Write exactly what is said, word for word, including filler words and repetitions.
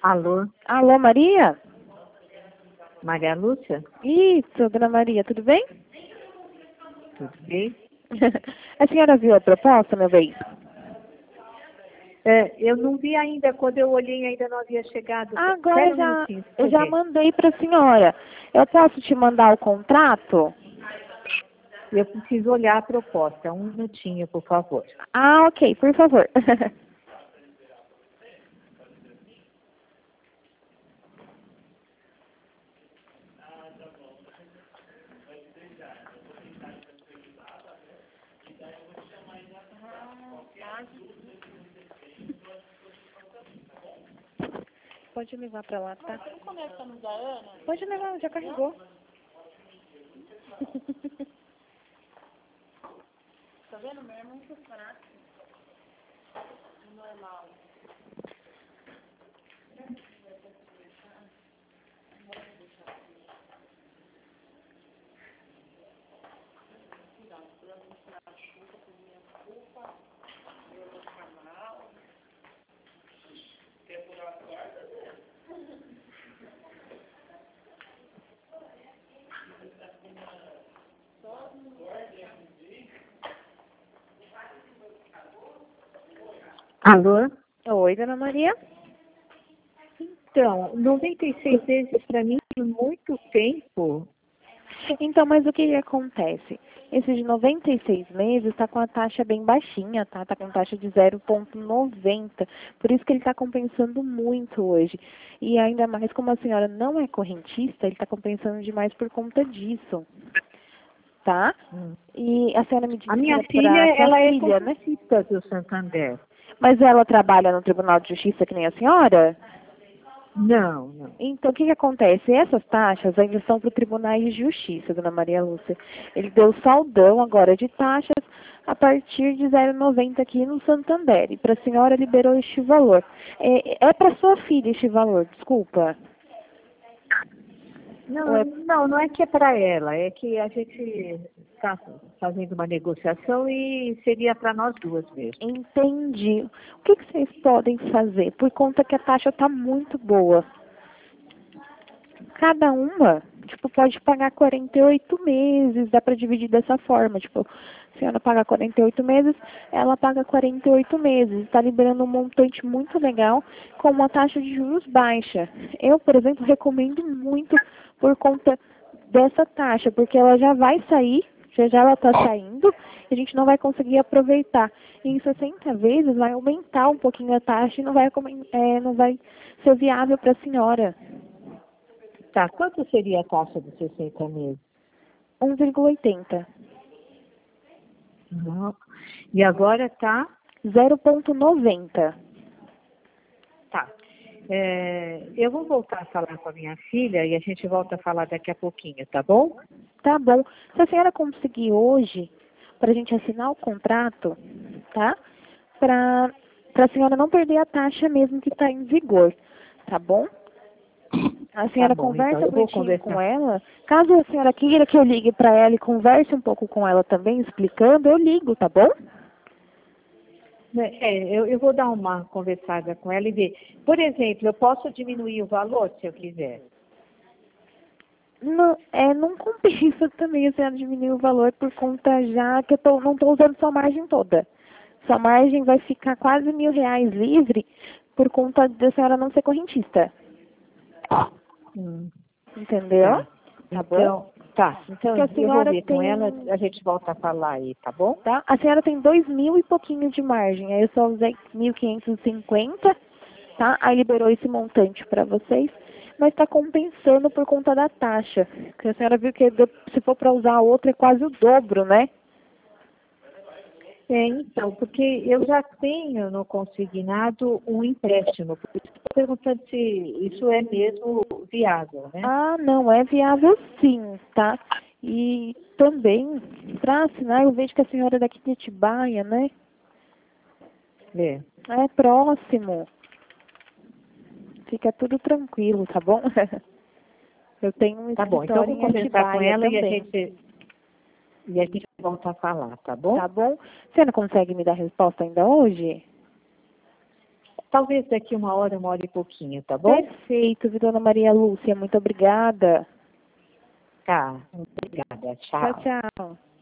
Alô, Alô, Maria? Maria Lúcia? Isso, dona Maria, tudo bem? Tudo bem? A senhora viu a proposta, meu bem? É, eu não vi ainda, quando eu olhei ainda não havia chegado. Agora Espera um já, minutinho, deixa eu eu já ver. mandei para a senhora. Eu posso te mandar o contrato? Eu preciso olhar a proposta. Um minutinho, por favor. Ah, ok, por favor. Pode levar para lá, tá? Você não conecta no da Ana? Pode levar, já carregou. Tá vendo? Meu é muito prático. Normal. Alô? Oi, dona Maria. Então, noventa e seis vezes para mim é muito tempo. Então, mas o que que acontece? Esse de noventa e seis meses está com a taxa bem baixinha, tá? Está com taxa de zero vírgula noventa. Por isso que ele está compensando muito hoje. E ainda mais como a senhora não é correntista, ele está compensando demais por conta disso. Tá? Hum. E a senhora me disse A que minha era filha, para sua ela é filha, né? correntista do Santander. Mas ela trabalha no Tribunal de Justiça que nem a senhora? Não, não. Então, o que que acontece? Essas taxas ainda são para o Tribunal de Justiça, dona Maria Lúcia. Ele deu saldão agora de taxas a partir de zero vírgula noventa aqui no Santander. E para a senhora liberou este valor. É, é para sua filha este valor, desculpa. Ou Não, é... não, não é que é para ela, é que a gente está fazendo uma negociação e seria para nós duas mesmo. Entendi. O que que vocês podem fazer? Por conta que a taxa está muito boa. Cada uma, tipo, pode pagar quarenta e oito meses, dá para dividir dessa forma, tipo, a senhora paga quarenta e oito meses, ela paga quarenta e oito meses, está liberando um montante muito legal com uma taxa de juros baixa. Eu, por exemplo, recomendo muito por conta dessa taxa, porque ela já vai sair, já já ela está saindo, e a gente não vai conseguir aproveitar. E em sessenta vezes vai aumentar um pouquinho a taxa e não vai, é, não vai ser viável para a senhora. Tá, quanto seria a taxa de sessenta meses? um vírgula oitenta. Não. E agora tá? zero vírgula noventa. Tá. É, eu vou voltar a falar com a minha filha e a gente volta a falar daqui a pouquinho, tá bom? Tá bom. Se a senhora conseguir hoje, para a gente assinar o contrato, tá? Para a senhora não perder a taxa mesmo que está em vigor, tá bom? A Tá senhora bom, então conversa eu vou bonitinho com conversar. ela. Caso a senhora queira que eu ligue para ela e converse um pouco com ela também, explicando, eu ligo, tá bom? É, eu, eu vou dar uma conversada com ela e ver. Por exemplo, eu posso diminuir o valor se eu quiser? Não, é, não compensa também a senhora diminuir o valor por conta já que eu tô, não estou usando sua margem toda. Sua margem vai ficar quase mil reais livre por conta da senhora não ser correntista. Hum, Entendeu? tá. Tá bom? Então, tá. Então Porque a eu vou senhora ver com tem, ela, a gente volta a falar aí, tá bom? tá? A senhora tem dois mil e pouquinho de margem. Aí eu só usei mil quinhentos e cinquenta, tá? Aí liberou esse montante para vocês, mas está compensando por conta da taxa. Porque a senhora viu que se for para usar a outra é quase o dobro, né? É, então, porque eu já tenho no consignado um empréstimo, por isso estou perguntando se isso é mesmo viável, né? Ah, não, é viável sim, tá? E também, para assinar, eu vejo que a senhora é daqui de Atibaia, né? É. É próximo. Fica tudo tranquilo, tá bom? Eu tenho um Tá bom, então eu escritório vou em conversar com Atibaia ela e a também, gente e a gente volta a falar, tá bom? tá bom? Você não consegue me dar resposta ainda hoje? talvez daqui uma hora, uma hora e pouquinho, tá bom? Perfeito, viu, dona Maria Lúcia? Muito obrigada. Tá, obrigada. Tchau. Tchau, tchau.